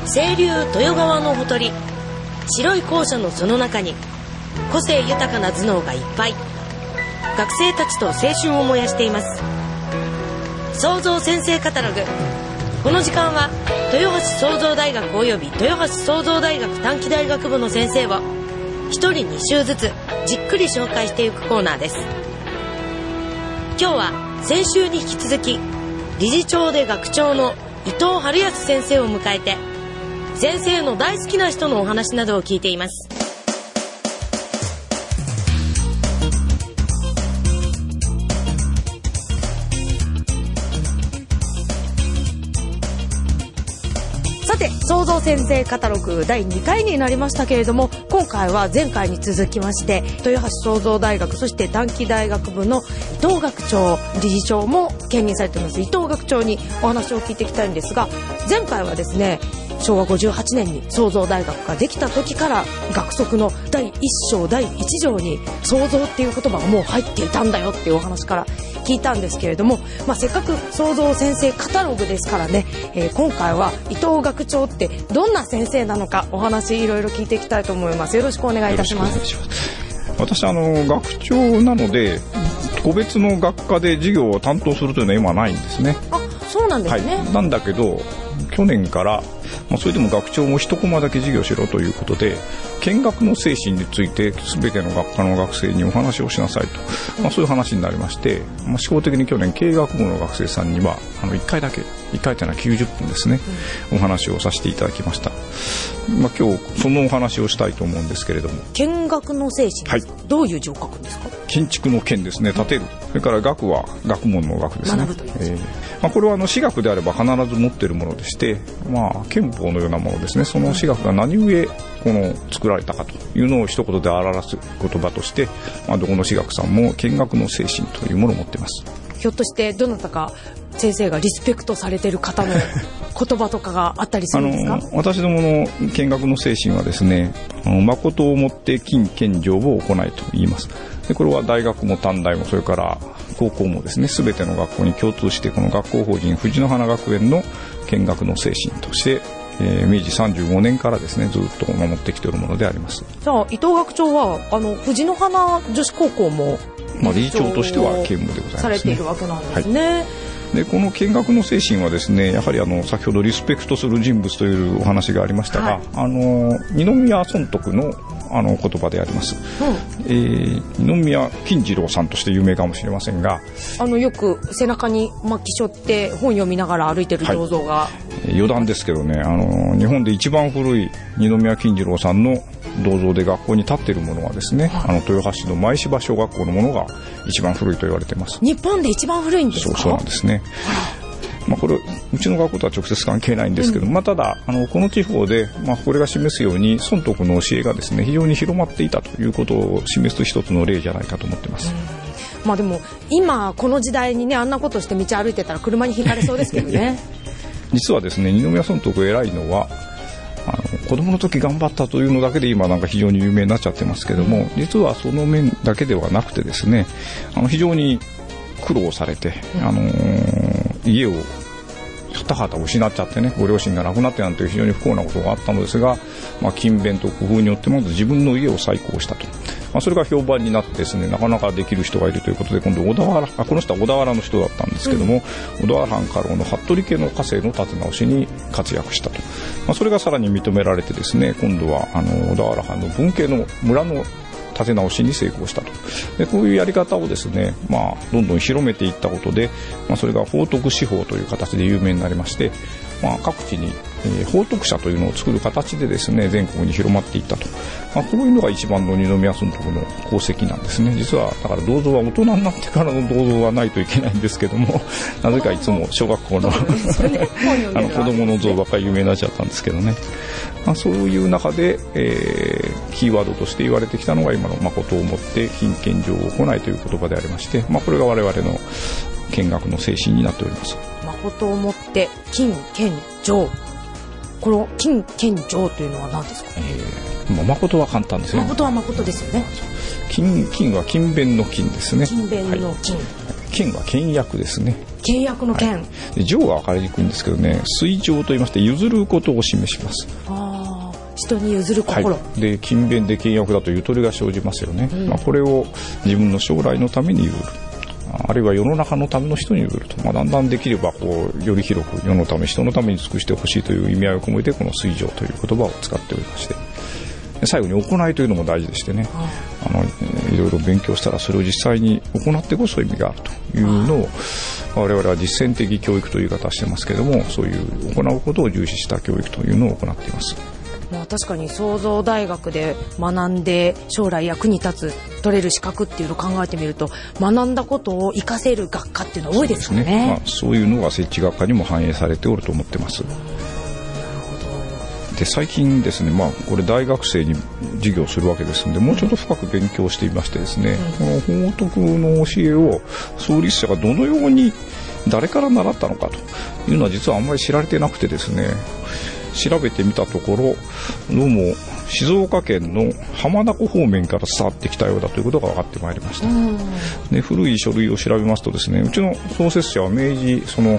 清流豊川のほとり、白い校舎のその中に個性豊かな頭脳がいっぱい。学生たちと青春を燃やしています。創造先生カタログ。この時間は豊橋創造大学及び豊橋創造大学短期大学部の先生を一人2週ずつじっくり紹介していくコーナーです。今日は先週に引き続き理事長で学長の伊藤春康先生を迎えて、先生の大好きな人のお話などを聞いています。さて、創造先生カタログ第2回になりましたけれども、今回は前回に続きまして豊橋創造大学、そして短期大学部の伊藤学長、理事長も兼任されています伊藤学長にお話を聞いていきたいんですが、前回はですね、昭和58年に創造大学ができた時から学則の第1章第1条に創造っていう言葉がもう入っていたんだよっていうお話から聞いたんですけれども、せっかく創造先生カタログですからね、今回は伊藤学長ってどんな先生なのかお話いろいろ聞いていきたいと思います。よろしくお願いいたします。 私学長なので個別の学科で授業を担当するというのは今ないんですね。 あ、そうなんですね。 はい、なんだけど去年からそれでも学長も一コマだけ授業しろということで、見学の精神について全ての学科の学生にお話をしなさいと、そういう話になりまして、試行的に去年経営学部の学生さんには1回だけ、1回というのは90分ですね、お話をさせていただきました。今日そのお話をしたいと思うんですけれども、 見学の精神、はい、どういう字を書くんですか？ 建築の建ですね、建てる。それから学は学問の学ですね。 学ぶという、 これは私学であれば必ず持っているものでして、憲法のようなものですね。その私学が何故作られたかというのを一言で表す言葉として、どこの私学さんも見学の精神というものを持っています。 ひょっとしてどなたか先生がリスペクトされている方の言葉とかがあったりするんですか？ 私どもの見学の精神はですね、誠をもって勤献上を行いと言います。でこれは大学も短大もそれから高校もですね、全ての学校に共通して、この学校法人藤の花学園の見学の精神として、明治35年からですねずっと守ってきているものであります。 じゃあ伊藤学長は藤の花女子高校も理事長としては兼務でございますね。されているわけなんですね。はい、 でこの見学の精神はですね、やはり先ほどリスペクトする人物というお話がありましたが、二宮尊徳の言葉であります、二宮金次郎さんとして有名かもしれませんが、 よく背中に巻き背負って本読みながら歩いてる銅像が、 余談ですけどね、日本で一番古い二宮金次郎さんの銅像で学校に立っているものはですね、豊橋市の前芝小学校のものが一番古いと言われています。 日本で一番古いんですか？ そうなんですね。これうちの学校とは直接関係ないんですけど、ただこの地方で、これが示すように尊徳の教えがですね非常に広まっていたということを示す一つの例じゃないかと思っています。 でも今この時代にね、あんなことして道歩いてたら車にひかれそうですけどね実はですね、二宮尊徳偉いのは子供の時頑張ったというのだけで今非常に有名になっちゃってますけども、実はその面だけではなくてですね、非常に苦労されて、家を田畑を失っちゃってね、ご両親が亡くなってなんていう非常に不幸なことがあったのですが、勤勉と工夫によってまず自分の家を再興したと、それが評判になってですね、なかなかできる人がいるということで、今度この人は小田原の人だったんですけども、小田原藩家老の服部家の家政の立て直しに活躍したと、それがさらに認められてですね、今度は小田原藩の分家の村の立て直しに成功したと。でこういうやり方をですね、どんどん広めていったことで、それが宝徳司法という形で有名になりまして、各地に宝徳社というのを作る形でですね全国に広まっていったと、こういうのが一番の二宮尊徳の功績なんですね。実はだから銅像は大人になってからの銅像はないといけないんですけども、なぜかいつも小学校の子供の像ばっかり有名になっちゃったんですけどね、そういう中で、キーワードとして言われてきたのが今の誠をもって勤献上を行いという言葉でありまして、これが我々の見学の精神になっております。 誠をもって勤献上、この勤献上というのは何ですか？ 誠は簡単ですね。 誠は誠ですよね。 勤は勤勉の勤ですね。 勤勉の勤、 剣は倹約ですね。 倹約の剣。 情が分かりにくいんですけどね、推情と言いまして譲ることを示します。 人に譲る心、 で勤勉で倹約だとゆとりが生じますよね。これを自分の将来のために譲る、あるいは世の中のための人に譲ると、だんだんできればより広く世のため人のために尽くしてほしいという意味合いを込めてこの推情という言葉を使っておりまして、最後に行いというのも大事でしてね、いろいろ勉強したらそれを実際に行ってこそ意味があるというのを我々は実践的教育という言い方をしてますけども、そういう行うことを重視した教育というのを行っています。 確かに創造大学で学んで将来役に立つ取れる資格っていうのを考えてみると、学んだことを活かせる学科っていうのは多いですからね。 そういうのが設置学科にも反映されておると思ってます。で最近ですね、これ大学生に授業するわけですので、もうちょっと深く勉強していましてですね、この法徳の教えを創立者がどのように誰から習ったのかというのは実はあんまり知られてなくてですね、調べてみたところ、どうも静岡県の浜名湖方面から伝わってきたようだということが分かってまいりました。で古い書類を調べますとですね、うちの創設者は明治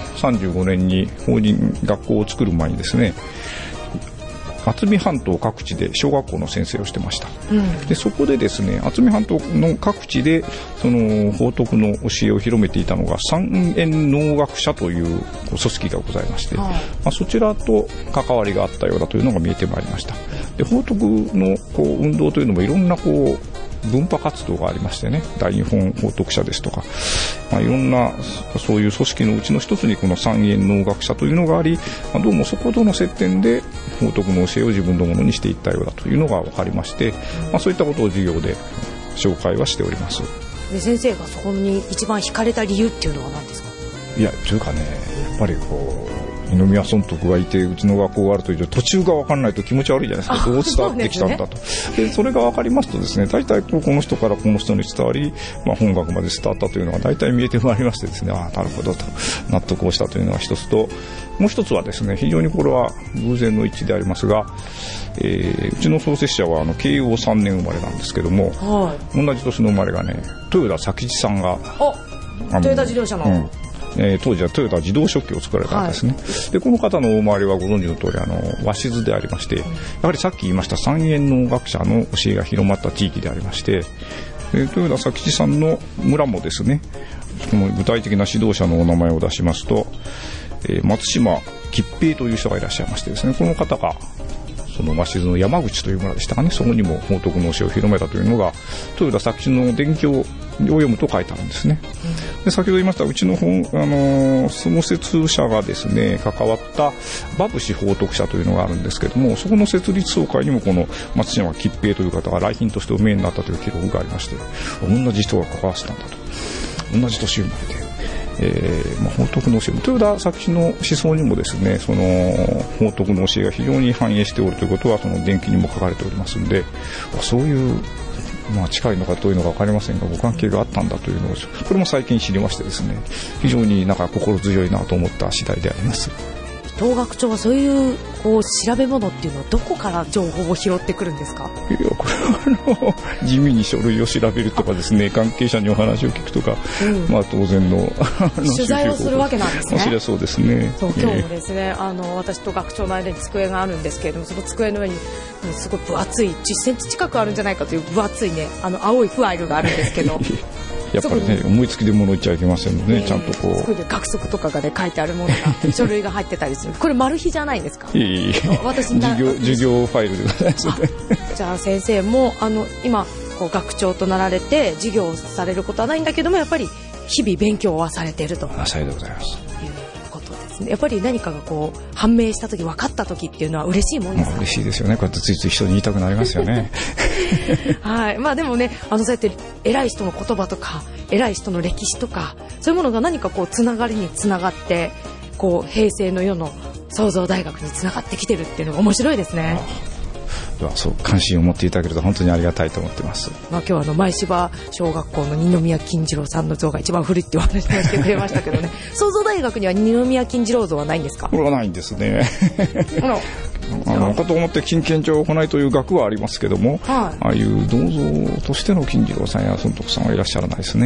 35年に法人学校を作る前にですね、渥美半島各地で小学校の先生をしてました。でそこでですね、渥美半島の各地でその法徳の教えを広めていたのが三円能学者という組織がございまして、そちらと関わりがあったようだというのが見えてまいりました。で法徳の運動というのもいろんな分派活動がありましてね、大日本法徳者ですとか、いろんなそういう組織のうちの一つにこの三円能学者というのがあり、どうもそことの接点で法徳の教えを自分のものにしていったようだというのが分かりまして、そういったことを授業で紹介はしております。 で先生がそこに一番惹かれた理由っていうのは何ですか？ いやというかね、やっぱり二宮尊徳がいてうちの学校があるという途中が分からないと気持ち悪いじゃないですか。どう伝わってきたんだと。でそれが分かりますとですね、大体この人からこの人に伝わり、本学まで伝わったというのが大体見えてまいりましてですね、なるほどと納得をしたというのが一つと、もう一つはですね、非常にこれは偶然の一致でありますが、うちの創設者は慶応3年生まれなんですけども、同じ年の生まれがね、豊田佐吉さんがトヨタ自動車の、 当時はトヨタ自動食器を作られたんですね。でこの方のお周りはご存知の通り鷲津でありまして、やはりさっき言いました三円能学者の教えが広まった地域でありまして、豊田佐吉さんの村もですね、この具体的な指導者のお名前を出しますと、松島吉平という人がいらっしゃいましてですね、この方がその鷲津の山口という村でしたかね、そこにも法徳の教えを広めたというのが豊田佐吉の伝記を読むと書いてあるんですね。で先ほど言いましたうちの創設者がですね関わった馬伏法徳社というのがあるんですけども、そこの設立総会にもこの松島吉平という方が来賓としてお見えになったという記録がありまして、同じ人が関わってたんだと、同じ年生まれで。法徳の教え、豊田佐吉の思想にもですね、その法徳の教えが非常に反映しておるということはその伝記にも書かれておりますので、そういう近いのか遠いのか分かりませんがご関係があったんだというのをこれも最近知りましてですね、非常に心強いなと思った次第であります。 東学長はそういう調べ物っていうのはどこから情報を拾ってくるんですか？ いやこれは地味に書類を調べるとかですね、関係者にお話を聞くとか、当然の取材をするわけなんですね。 そりゃそうですね。 今日もですね、私と学長の間に机があるんですけれども、その机の上にすごい分厚い10センチ近くあるんじゃないかという分厚いね青いファイルがあるんですけどやっぱりね思いつきで物言っちゃいけませんので、ちゃんと学則とかがね書いてあるものが書類が入ってたりする。これマル秘じゃないんですか？私授業ファイルでございます。 じゃあ先生も今学長となられて授業をされることはないんだけども、やっぱり日々勉強はされていると。 さようでございます。 いうことですね。やっぱり何かが判明した時分かった時っていうのは嬉しいもんですか？ 嬉しいですよね。こうやってついつい人に言いたくなりますよね。 はい。でもねそうやって偉い人の言葉とか偉い人の歴史とかそういうものが何かつながりにつながって平成の世の創造大学につながってきてるっていうのが面白いですね。 そう関心を持っていただけると本当にありがたいと思ってます。 今日は前芝小学校の二宮金次郎さんの像が一番古いってお話をしてくれましたけどね。創造大学には二宮金次郎像はないんですか？ これはないんですね。かと思って金券上行いという学はありますけども、ああいう銅像としての金次郎さんや尊徳さんはいらっしゃらないですね。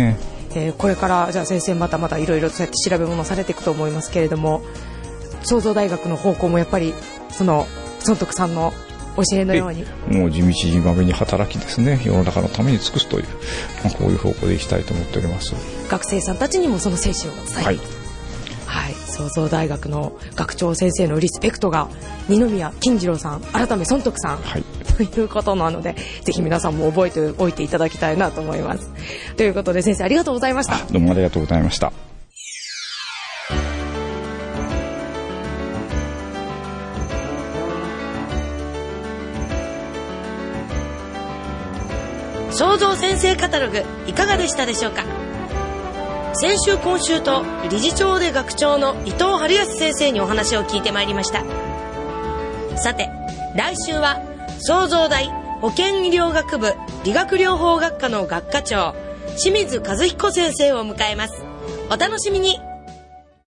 これからじゃあ先生またまたいろいろそうやって調べ物されていくと思いますけれども、創造大学の方向もやっぱりその尊徳さんの教えのようにもう地道にまめに働きですね、世の中のために尽くすという、こういう方向でいきたいと思っております。 学生さんたちにもその精神を伝える、 はいはい、創造大学の学長先生のリスペクトが二宮金次郎さん改め尊徳さん、はい、ということなので、ぜひ皆さんも覚えておいていただきたいなと思います。ということで先生ありがとうございました。 どうもありがとうございました。 創造先生カタログいかがでしたでしょうか。先週今週と理事長で学長の伊藤春康先生にお話を聞いてまいりました。さて来週は創造大保健医療学部理学療法学科の学科長清水和彦先生を迎えます。お楽しみに。